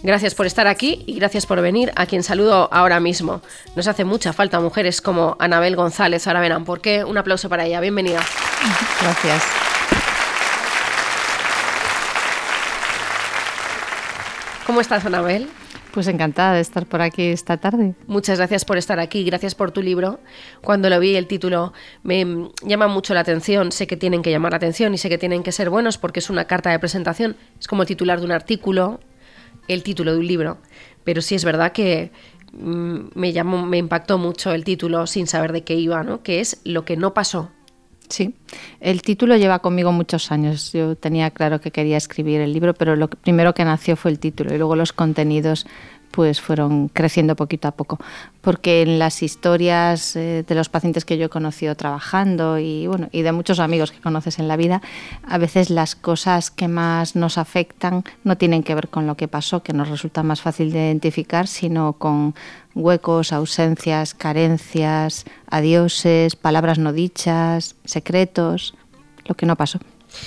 Gracias por estar aquí y gracias por venir, a quien saludo ahora mismo. Nos hace mucha falta mujeres como Anabel González. Ahora verán por qué. Un aplauso para ella. Bienvenida. Gracias. ¿Cómo estás, Anabel? Pues encantada de estar por aquí esta tarde. Muchas gracias por estar aquí, gracias por tu libro. Cuando lo vi, el título me llama mucho la atención. Sé que tienen que llamar la atención y sé que tienen que ser buenos porque es una carta de presentación. Es como el titular de un artículo, el título de un libro. Pero sí es verdad que me impactó mucho el título sin saber de qué iba, ¿no? Que es Lo que no pasó. Sí, el título lleva conmigo muchos años. Yo tenía claro que quería escribir el libro, pero lo primero que nació fue el título y luego los contenidos pues fueron creciendo poquito a poco, porque en las historias de los pacientes que yo he conocido trabajando y de muchos amigos que conoces en la vida, a veces las cosas que más nos afectan no tienen que ver con lo que pasó, que nos resulta más fácil de identificar, sino con huecos, ausencias, carencias, adioses, palabras no dichas, secretos, lo que no pasó.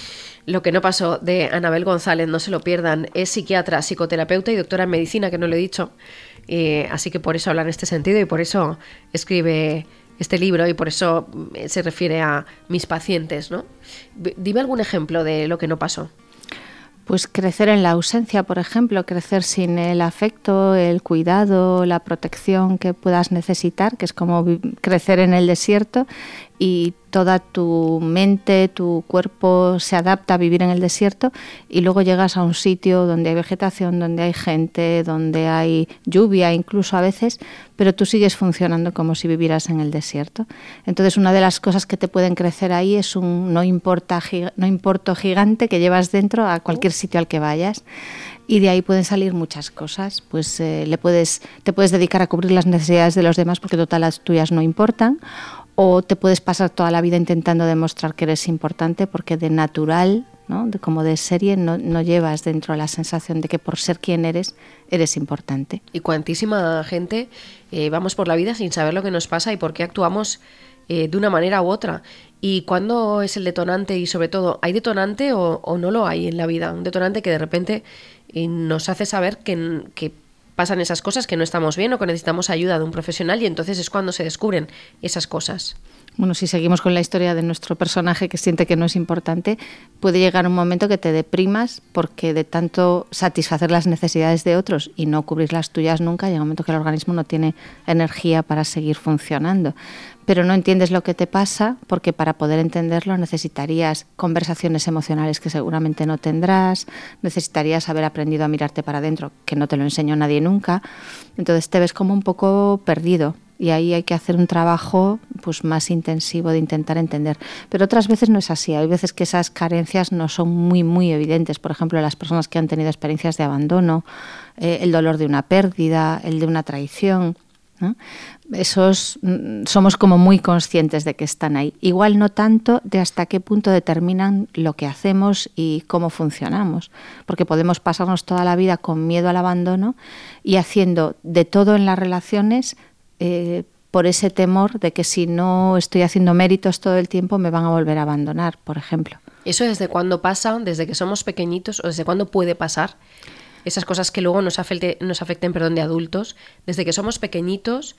Lo que no pasó, de Anabel González, no se lo pierdan. Es psiquiatra, psicoterapeuta y doctora en medicina, que no lo he dicho. Así que por eso habla en este sentido y por eso escribe este libro y por eso se refiere a mis pacientes, ¿no? Dime algún ejemplo de lo que no pasó. Pues crecer en la ausencia, por ejemplo, crecer sin el afecto, el cuidado, la protección que puedas necesitar, que es como crecer en el desierto y toda tu mente, tu cuerpo se adapta a vivir en el desierto y luego llegas a un sitio donde hay vegetación, donde hay gente, donde hay lluvia incluso a veces, pero tú sigues funcionando como si vivieras en el desierto. Entonces una de las cosas que te pueden crecer ahí es un no importo gigante que llevas dentro a cualquier sitio al que vayas. Y de ahí pueden salir muchas cosas. Pues te puedes dedicar a cubrir las necesidades de los demás porque total las tuyas no importan, o te puedes pasar toda la vida intentando demostrar que eres importante porque de natural, ¿no? Como de serie, no llevas dentro la sensación de que por ser quien eres importante. Y cuantísima gente vamos por la vida sin saber lo que nos pasa y por qué actuamos de una manera u otra. ¿Y cuándo es el detonante? Y sobre todo, ¿hay detonante o no lo hay en la vida? Un detonante que de repente nos hace saber que pasan esas cosas, que no estamos bien o que necesitamos ayuda de un profesional, y entonces es cuando se descubren esas cosas. Bueno, si seguimos con la historia de nuestro personaje que siente que no es importante, puede llegar un momento que te deprimas porque de tanto satisfacer las necesidades de otros y no cubrir las tuyas nunca, llega un momento que el organismo no tiene energía para seguir funcionando. Pero no entiendes lo que te pasa porque para poder entenderlo necesitarías conversaciones emocionales que seguramente no tendrás, necesitarías haber aprendido a mirarte para adentro, que no te lo enseñó nadie nunca. Entonces te ves como un poco perdido. Y ahí hay que hacer un trabajo pues más intensivo de intentar entender. Pero otras veces no es así. Hay veces que esas carencias no son muy, muy evidentes. Por ejemplo, las personas que han tenido experiencias de abandono, el dolor de una pérdida, el de una traición, ¿no? Esos somos como muy conscientes de que están ahí. Igual no tanto de hasta qué punto determinan lo que hacemos y cómo funcionamos. Porque podemos pasarnos toda la vida con miedo al abandono y haciendo de todo en las relaciones por ese temor de que si no estoy haciendo méritos todo el tiempo me van a volver a abandonar, por ejemplo. ¿Eso desde cuándo pasa? ¿Desde que somos pequeñitos? ¿O desde cuándo puede pasar? Esas cosas que luego nos afecten de adultos. Desde que somos pequeñitos,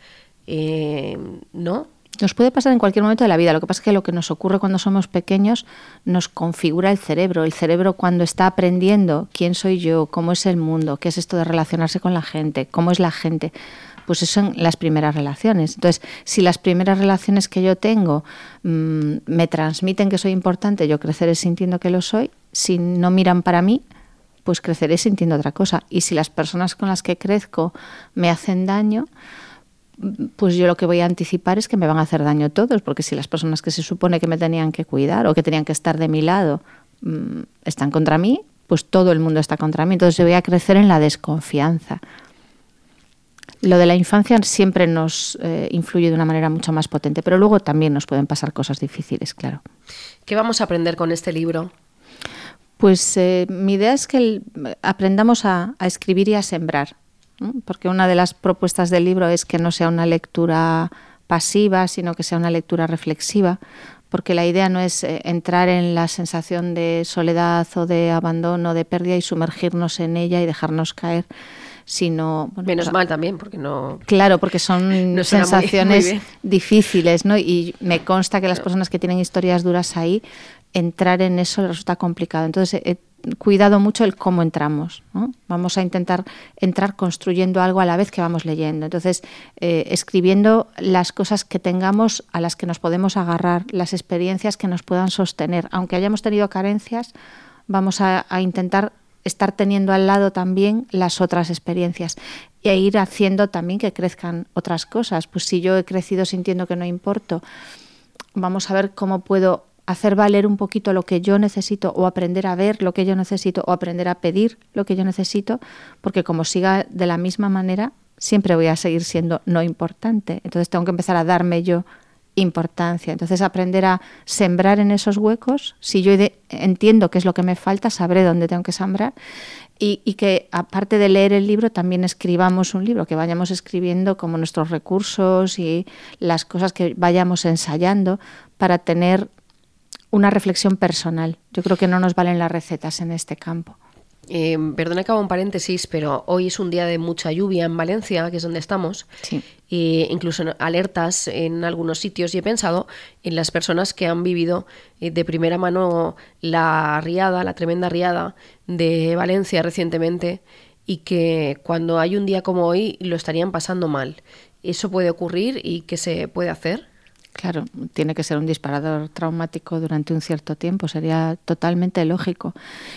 ¿no? Nos puede pasar en cualquier momento de la vida. Lo que pasa es que lo que nos ocurre cuando somos pequeños nos configura el cerebro. El cerebro, cuando está aprendiendo quién soy yo, cómo es el mundo, qué es esto de relacionarse con la gente, cómo es la gente, pues eso son las primeras relaciones. Entonces, si las primeras relaciones que yo tengo me transmiten que soy importante, yo creceré sintiendo que lo soy. Si no miran para mí, pues creceré sintiendo otra cosa. Y si las personas con las que crezco me hacen daño, pues yo lo que voy a anticipar es que me van a hacer daño todos, porque si las personas que se supone que me tenían que cuidar o que tenían que estar de mi lado están contra mí, pues todo el mundo está contra mí. Entonces yo voy a crecer en la desconfianza. Lo de la infancia siempre nos influye de una manera mucho más potente, pero luego también nos pueden pasar cosas difíciles, claro. ¿Qué vamos a aprender con este libro? Pues mi idea es que aprendamos a escribir y a sembrar, ¿no? Porque una de las propuestas del libro es que no sea una lectura pasiva, sino que sea una lectura reflexiva, porque la idea no es entrar en la sensación de soledad o de abandono, de pérdida y sumergirnos en ella y dejarnos caer, sino... Bueno, menos mal también, porque no... Claro, porque son no sensaciones muy difíciles, ¿no? Y me consta que las personas que tienen historias duras ahí, entrar en eso les resulta complicado. Entonces he cuidado mucho el cómo entramos, ¿no? Vamos a intentar entrar construyendo algo a la vez que vamos leyendo. Entonces, escribiendo las cosas que tengamos, a las que nos podemos agarrar, las experiencias que nos puedan sostener. Aunque hayamos tenido carencias, vamos a intentar estar teniendo al lado también las otras experiencias e ir haciendo también que crezcan otras cosas. Pues si yo he crecido sintiendo que no importo, vamos a ver cómo puedo hacer valer un poquito lo que yo necesito, o aprender a ver lo que yo necesito, o aprender a pedir lo que yo necesito, porque como siga de la misma manera, siempre voy a seguir siendo no importante. Entonces tengo que empezar a darme yo importancia. Entonces aprender a sembrar en esos huecos. Si yo entiendo qué es lo que me falta, sabré dónde tengo que sembrar, y que aparte de leer el libro también escribamos un libro, que vayamos escribiendo como nuestros recursos y las cosas que vayamos ensayando para tener una reflexión personal. Yo creo que no nos valen las recetas en este campo. Perdona que haga un paréntesis, pero hoy es un día de mucha lluvia en Valencia, que es donde estamos, sí. Incluso alertas en algunos sitios, y he pensado en las personas que han vivido de primera mano la tremenda riada de Valencia recientemente, y que cuando hay un día como hoy lo estarían pasando mal. ¿Eso puede ocurrir y qué se puede hacer? Claro, tiene que ser un disparador traumático durante un cierto tiempo, sería totalmente lógico.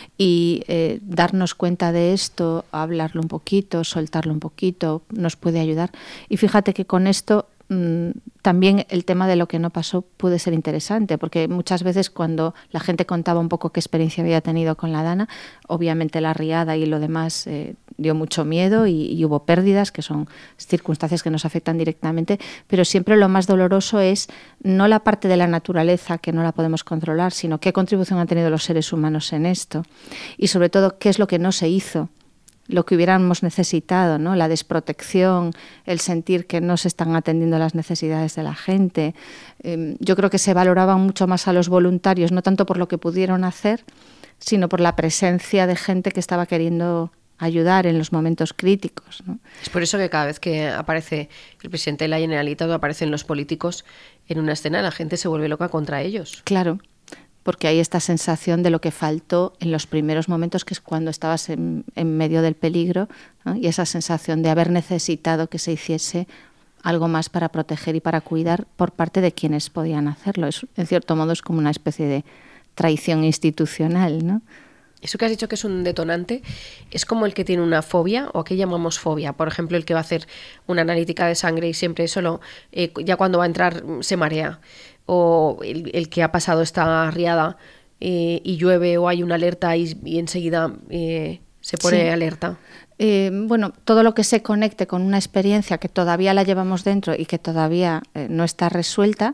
Y darnos cuenta de esto, hablarlo un poquito, soltarlo un poquito, nos puede ayudar. Y fíjate que con esto también el tema de lo que no pasó puede ser interesante, porque muchas veces cuando la gente contaba un poco qué experiencia había tenido con la Dana, obviamente la riada y lo demás dio mucho miedo y hubo pérdidas, que son circunstancias que nos afectan directamente, pero siempre lo más doloroso es no la parte de la naturaleza, que no la podemos controlar, sino qué contribución han tenido los seres humanos en esto, y sobre todo qué es lo que no se hizo, lo que hubiéramos necesitado, ¿no? La desprotección, el sentir que no se están atendiendo las necesidades de la gente. Yo creo que se valoraban mucho más a los voluntarios, no tanto por lo que pudieron hacer, sino por la presencia de gente que estaba queriendo ayudar en los momentos críticos, ¿no? Es por eso que cada vez que aparece el presidente de la Generalitat o aparecen los políticos en una escena, la gente se vuelve loca contra ellos. Claro, porque hay esta sensación de lo que faltó en los primeros momentos, que es cuando estabas en medio del peligro, ¿no? Y esa sensación de haber necesitado que se hiciese algo más para proteger y para cuidar por parte de quienes podían hacerlo. En cierto modo es como una especie de traición institucional, ¿no? Eso que has dicho que es un detonante es como el que tiene una fobia, o qué llamamos fobia. Por ejemplo, el que va a hacer una analítica de sangre y siempre solo, ya cuando va a entrar se marea. O el que ha pasado esta riada y llueve o hay una alerta y enseguida se pone alerta. Bueno, todo lo que se conecte con una experiencia que todavía la llevamos dentro y que todavía no está resuelta,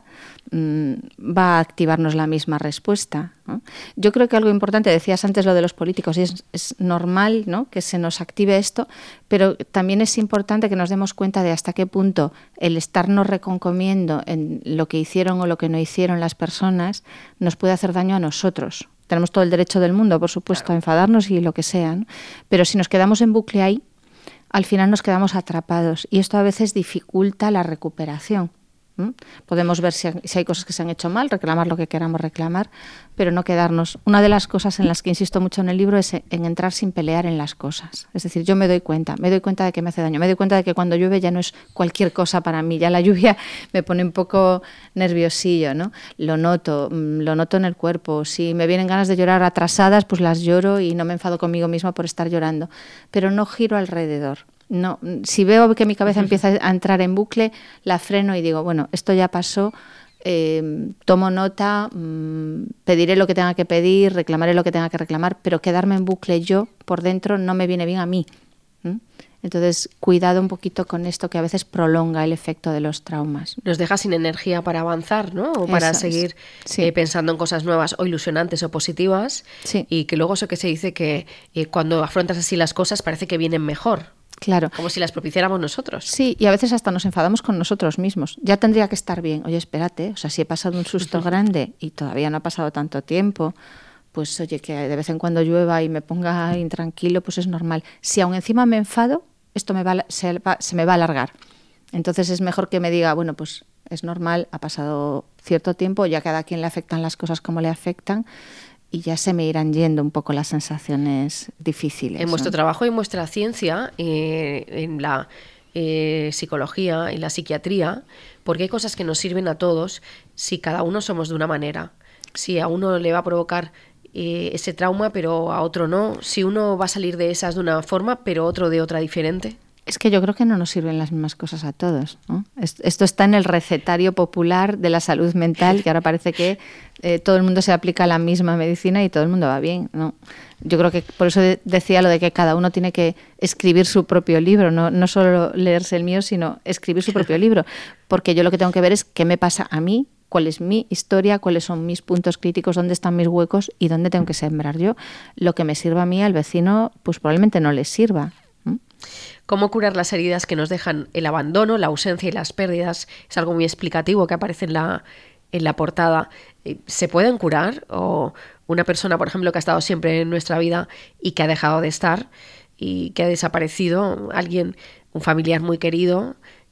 va a activarnos la misma respuesta, ¿no? Yo creo que algo importante, decías antes lo de los políticos, y es normal, ¿no?, que se nos active esto, pero también es importante que nos demos cuenta de hasta qué punto el estarnos reconcomiendo en lo que hicieron o lo que no hicieron las personas nos puede hacer daño a nosotros. Tenemos todo el derecho del mundo, por supuesto, claro, a enfadarnos y lo que sea, ¿no? Pero si nos quedamos en bucle ahí, al final nos quedamos atrapados, y esto a veces dificulta la recuperación. Podemos ver si hay cosas que se han hecho mal, reclamar lo que queramos reclamar, pero no quedarnos. Una de las cosas en las que insisto mucho en el libro es en entrar sin pelear en las cosas. Es decir, yo me doy cuenta de que me hace daño, me doy cuenta de que cuando llueve ya no es cualquier cosa para mí, ya la lluvia me pone un poco nerviosillo, ¿no? Lo noto en el cuerpo. Si me vienen ganas de llorar atrasadas, pues las lloro y no me enfado conmigo misma por estar llorando, pero no giro alrededor. No, si veo que mi cabeza empieza a entrar en bucle, la freno y digo, bueno, esto ya pasó, tomo nota, pediré lo que tenga que pedir, reclamaré lo que tenga que reclamar, pero quedarme en bucle yo por dentro no me viene bien a mí. Entonces, cuidado un poquito con esto, que a veces prolonga el efecto de los traumas. Nos deja sin energía para avanzar, ¿no? O para seguir pensando en cosas nuevas o ilusionantes o positivas. Sí. Y que luego eso que se dice que cuando afrontas así las cosas parece que vienen mejor. Claro. Como si las propiciáramos nosotros. Sí, y a veces hasta nos enfadamos con nosotros mismos. Ya tendría que estar bien. Oye, espérate, o sea, si he pasado un susto grande y todavía no ha pasado tanto tiempo, pues oye, que de vez en cuando llueva y me ponga intranquilo, pues es normal. Si aún encima me enfado, esto se me va a alargar. Entonces es mejor que me diga, bueno, pues es normal, ha pasado cierto tiempo, ya a cada quien le afectan las cosas como le afectan, y ya se me irán yendo un poco las sensaciones difíciles. En vuestro trabajo y en vuestra ciencia, en la psicología, en la psiquiatría, porque hay cosas que nos sirven a todos si cada uno somos de una manera. Si a uno le va a provocar ese trauma, pero a otro no. Si uno va a salir de esas de una forma, pero otro de otra diferente. Es que yo creo que no nos sirven las mismas cosas a todos, ¿no? Esto está en el recetario popular de la salud mental, que ahora parece que todo el mundo se aplica la misma medicina y todo el mundo va bien, ¿no? Yo creo que por eso decía lo de que cada uno tiene que escribir su propio libro, no solo leerse el mío, sino escribir su propio libro, porque yo lo que tengo que ver es qué me pasa a mí, cuál es mi historia, cuáles son mis puntos críticos, dónde están mis huecos y dónde tengo que sembrar yo. Lo que me sirva a mí, al vecino, pues probablemente no le sirva. ¿Cómo curar las heridas que nos dejan el abandono, la ausencia y las pérdidas? Es algo muy explicativo que aparece en la portada. ¿Se pueden curar? O una persona, por ejemplo, que ha estado siempre en nuestra vida y que ha dejado de estar y que ha desaparecido, alguien, un familiar muy querido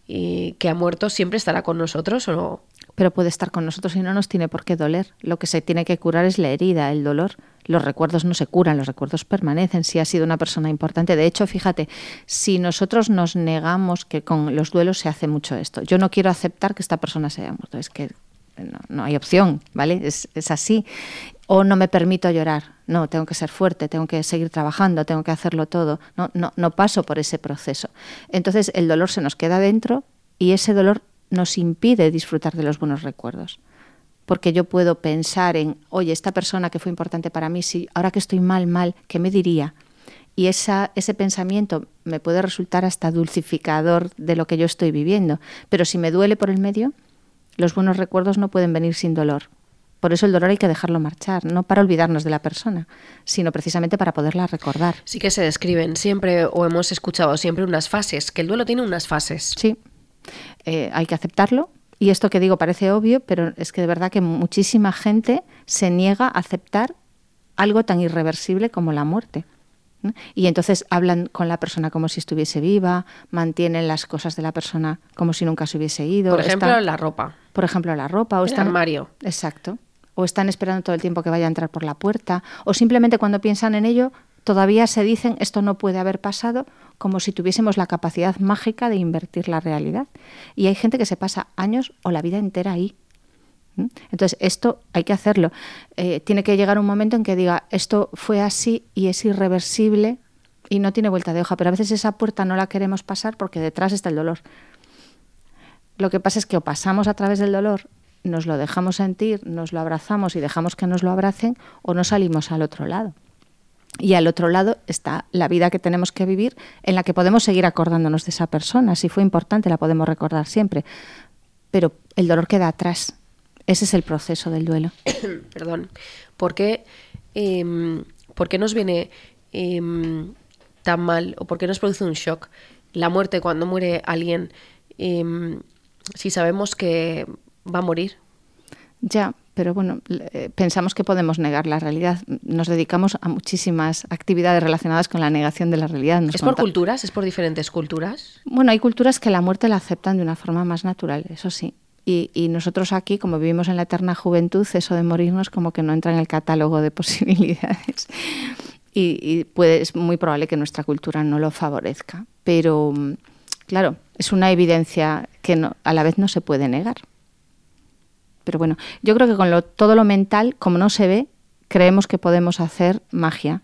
y que ha muerto, ¿siempre estará con nosotros o...? Pero puede estar con nosotros y no nos tiene por qué doler. Lo que se tiene que curar es la herida, el dolor. Los recuerdos no se curan, los recuerdos permanecen si ha sido una persona importante. De hecho, fíjate, si nosotros nos negamos, que con los duelos se hace mucho esto, yo no quiero aceptar que esta persona se haya muerto, es que no hay opción, ¿vale? Es así. O no me permito llorar, no, tengo que ser fuerte, tengo que seguir trabajando, tengo que hacerlo todo. No paso por ese proceso. Entonces el dolor se nos queda dentro y ese dolor nos impide disfrutar de los buenos recuerdos. Porque yo puedo pensar en, oye, esta persona que fue importante para mí, si ahora que estoy mal, ¿qué me diría? Y ese pensamiento me puede resultar hasta dulcificador de lo que yo estoy viviendo. Pero si me duele por el medio, los buenos recuerdos no pueden venir sin dolor. Por eso el dolor hay que dejarlo marchar, no para olvidarnos de la persona, sino precisamente para poderla recordar. Sí que se describen siempre, o hemos escuchado siempre, unas fases, que el duelo tiene unas fases. Sí. Hay que aceptarlo, y esto que digo parece obvio, pero es que de verdad que muchísima gente se niega a aceptar algo tan irreversible como la muerte, ¿no? Y entonces hablan con la persona como si estuviese viva, mantienen las cosas de la persona como si nunca se hubiese ido. Por ejemplo, la ropa. Por ejemplo, la ropa. O el armario. Exacto. O están esperando todo el tiempo que vaya a entrar por la puerta, o simplemente cuando piensan en ello todavía se dicen esto no puede haber pasado, como si tuviésemos la capacidad mágica de invertir la realidad. Y hay gente que se pasa años o la vida entera ahí. Entonces esto hay que hacerlo. Tiene que llegar un momento en que diga esto fue así y es irreversible y no tiene vuelta de hoja, pero a veces esa puerta no la queremos pasar porque detrás está el dolor. Lo que pasa es que o pasamos a través del dolor, nos lo dejamos sentir, nos lo abrazamos y dejamos que nos lo abracen, o no salimos al otro lado. Y al otro lado está la vida que tenemos que vivir, en la que podemos seguir acordándonos de esa persona. Si fue importante, la podemos recordar siempre. Pero el dolor queda atrás. Ese es el proceso del duelo. Perdón. ¿Por qué nos viene tan mal, o por qué nos produce un shock la muerte cuando muere alguien, si sabemos que va a morir? Ya, pero bueno, pensamos que podemos negar la realidad. Nos dedicamos a muchísimas actividades relacionadas con la negación de la realidad. ¿Es por culturas? ¿Es por diferentes culturas? Bueno, hay culturas que la muerte la aceptan de una forma más natural, eso sí. Y nosotros aquí, como vivimos en la eterna juventud, eso de morirnos como que no entra en el catálogo de posibilidades. Y es muy probable que nuestra cultura no lo favorezca. Pero, claro, es una evidencia que a la vez no se puede negar. Pero bueno, yo creo que con todo lo mental, como no se ve, creemos que podemos hacer magia.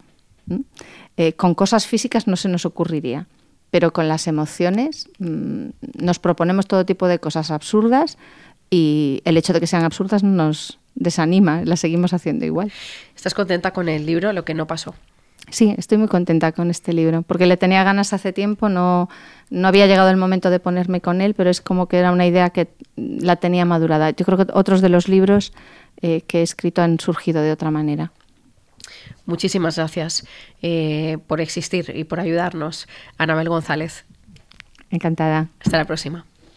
Con cosas físicas no se nos ocurriría, pero con las emociones nos proponemos todo tipo de cosas absurdas y el hecho de que sean absurdas nos desanima, las seguimos haciendo igual. ¿Estás contenta con el libro, Lo que no pasó? Sí, estoy muy contenta con este libro, porque le tenía ganas hace tiempo, no había llegado el momento de ponerme con él, pero es como que era una idea que la tenía madurada. Yo creo que otros de los libros que he escrito han surgido de otra manera. Muchísimas gracias por existir y por ayudarnos, Anabel González. Encantada. Hasta la próxima.